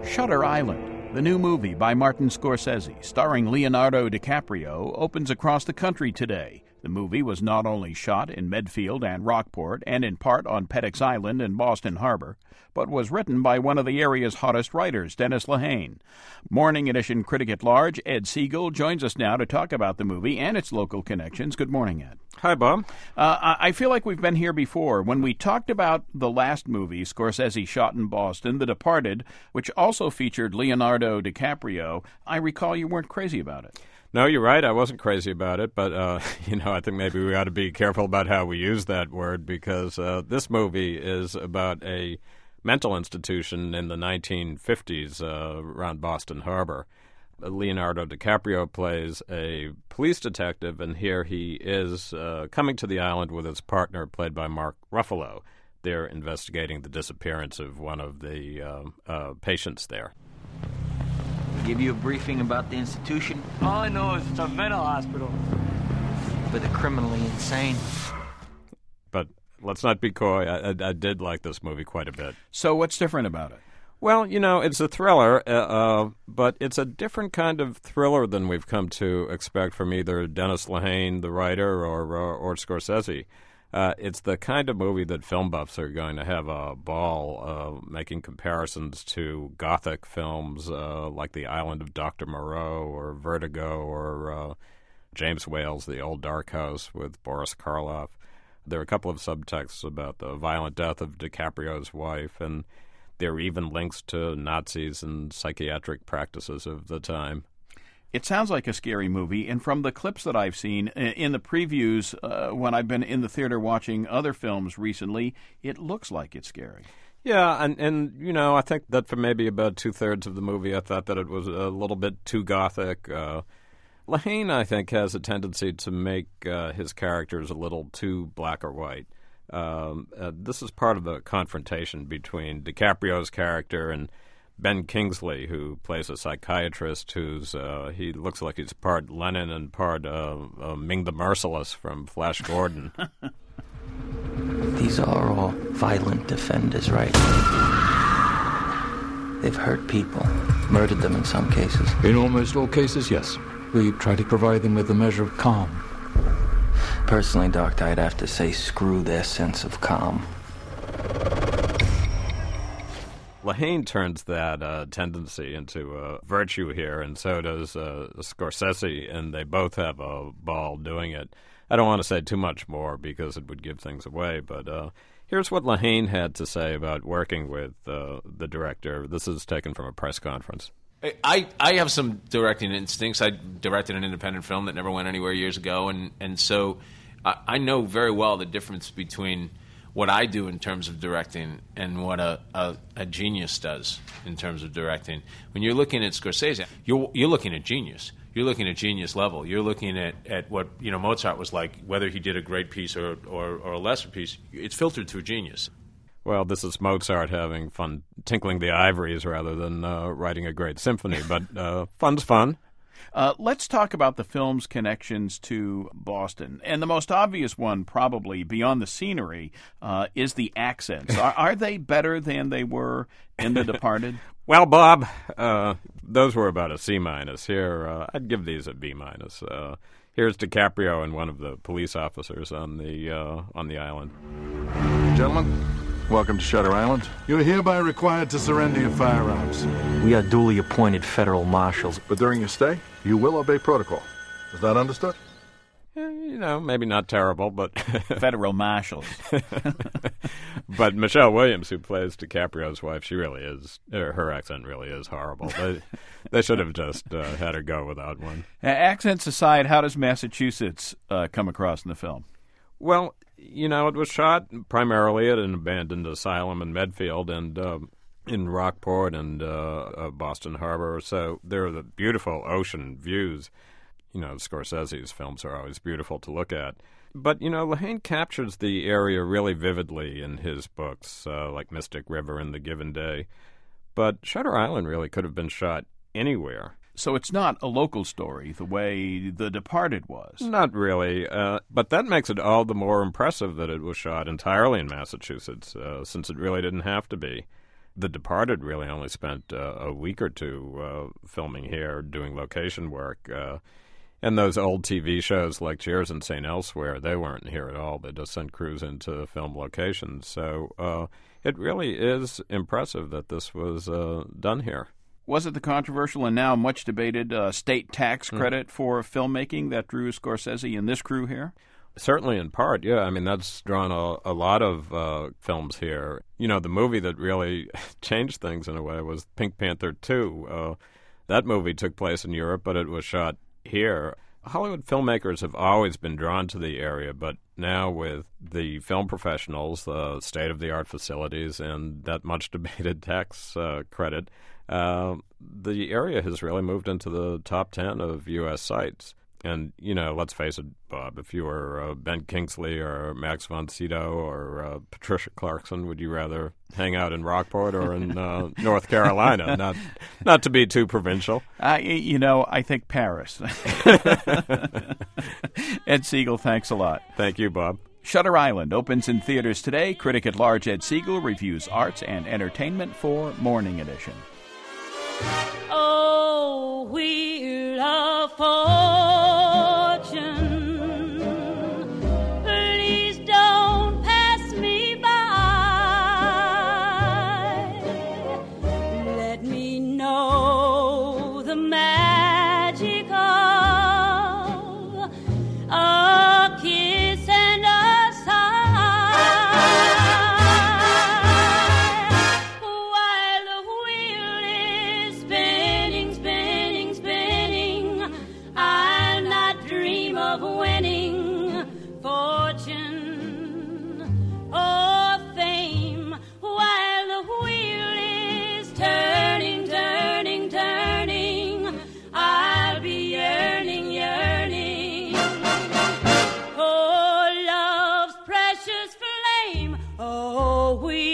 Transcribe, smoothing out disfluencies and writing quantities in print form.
Shutter Island, the new movie by Martin Scorsese, starring Leonardo DiCaprio, opens across the country today. The movie was not only shot in Medfield and Rockport and in part on Peddocks Island and Boston Harbor, but was written by one of the area's hottest writers, Dennis Lehane. Morning Edition critic at large, Ed Siegel, joins us now to talk about the movie and its local connections. Good morning, Ed. Hi, Bob. I feel like we've been here before. When we talked about the last movie Scorsese shot in Boston, The Departed, which also featured Leonardo DiCaprio, I recall you weren't crazy about it. No, you're right. I wasn't crazy about it, but, I think maybe we ought to be careful about how we use that word because this movie is about a mental institution in the 1950s around Boston Harbor. Leonardo DiCaprio plays a police detective, and here he is coming to the island with his partner, played by Mark Ruffalo. They're investigating the disappearance of one of the patients there. Give you a briefing about the institution? All I know is it's a mental hospital. For the criminally insane. But let's not be coy. I did like this movie quite a bit. So what's different about it? Well, it's a thriller, but it's a different kind of thriller than we've come to expect from either Dennis Lehane, the writer, or Scorsese. It's the kind of movie that film buffs are going to have a ball making comparisons to Gothic films like The Island of Dr. Moreau or Vertigo or James Whale's The Old Dark House with Boris Karloff. There are a couple of subtexts about the violent death of DiCaprio's wife, and there are even links to Nazis and psychiatric practices of the time. It sounds like a scary movie, and from the clips that I've seen in the previews when I've been in the theater watching other films recently, it looks like it's scary. Yeah, and I think that for maybe about two-thirds of the movie, I thought that it was a little bit too gothic. Lehane, I think, has a tendency to make his characters a little too black or white. This is part of the confrontation between DiCaprio's character and Ben Kingsley, who plays a psychiatrist who's he looks like he's part Lenin and part Ming the Merciless from Flash Gordon. These are all violent offenders, right? They've hurt people, murdered them in some cases. In almost all cases, yes. We try to provide them with a measure of calm. Personally, Doctor, I'd have to say screw their sense of calm. Lehane turns that tendency into a virtue here, and so does Scorsese, and they both have a ball doing it. I don't want to say too much more because it would give things away, but here's what Lehane had to say about working with the director. This is taken from a press conference. I have some directing instincts. I directed an independent film that never went anywhere years ago, and so I know very well the difference between what I do in terms of directing and what a genius does in terms of directing. When you're looking at Scorsese, you're looking at genius. You're looking at genius level. You're looking at what Mozart was like, whether he did a great piece or a lesser piece. It's filtered through genius. Well, this is Mozart having fun tinkling the ivories rather than writing a great symphony, but fun's fun. Let's talk about the film's connections to Boston. And the most obvious one, probably, beyond the scenery, is the accents. Are they better than they were in The Departed? Well, Bob, those were about a C-. Here, I'd give these a B-. Here's DiCaprio and one of the police officers on the island. Gentlemen, welcome to Shutter Island. You're hereby required to surrender your firearms. We are duly appointed federal marshals. But during your stay, you will obey protocol. Is that understood? Maybe not terrible, but... Federal marshals. But Michelle Williams, who plays DiCaprio's wife, she really is... her accent really is horrible. They should have just had her go without one. Accents aside, how does Massachusetts come across in the film? Well, it was shot primarily at an abandoned asylum in Medfield and in Rockport and Boston Harbor. So there are the beautiful ocean views. Scorsese's films are always beautiful to look at. But, Lehane captures the area really vividly in his books, like Mystic River and The Given Day. But Shutter Island really could have been shot anywhere. So it's not a local story the way The Departed was. Not really, but that makes it all the more impressive that it was shot entirely in Massachusetts, since it really didn't have to be. The Departed really only spent a week or two filming here, doing location work. And those old TV shows like Cheers and St. Elsewhere, they weren't here at all. They just sent crews into film locations. So it really is impressive that this was done here. Was it the controversial and now much debated state tax credit for filmmaking that drew Scorsese and this crew here? Certainly in part, yeah. I mean, that's drawn a lot of films here. You know, the movie that really changed things in a way was Pink Panther 2. That movie took place in Europe, but it was shot here. Hollywood filmmakers have always been drawn to the area, but now with the film professionals, the state-of-the-art facilities, and that much-debated tax credit, the area has really moved into the top 10 of U.S. sites. And, you know, let's face it, Bob, if you were Ben Kingsley or Max von Sydow or Patricia Clarkson, would you rather hang out in Rockport or in North Carolina? Not to be too provincial. I think Paris. Ed Siegel, thanks a lot. Thank you, Bob. Shutter Island opens in theaters today. Critic at large Ed Siegel reviews arts and entertainment for Morning Edition. Oh, Wheel of Fortune, please don't pass me by. Let me know the magic of a kiss and a sigh. While the wheel is spinning, spinning, spinning, I'll not dream of winning fortune or fame. While the wheel is turning, turning, turning, I'll be yearning, yearning for love's precious flame. Oh, we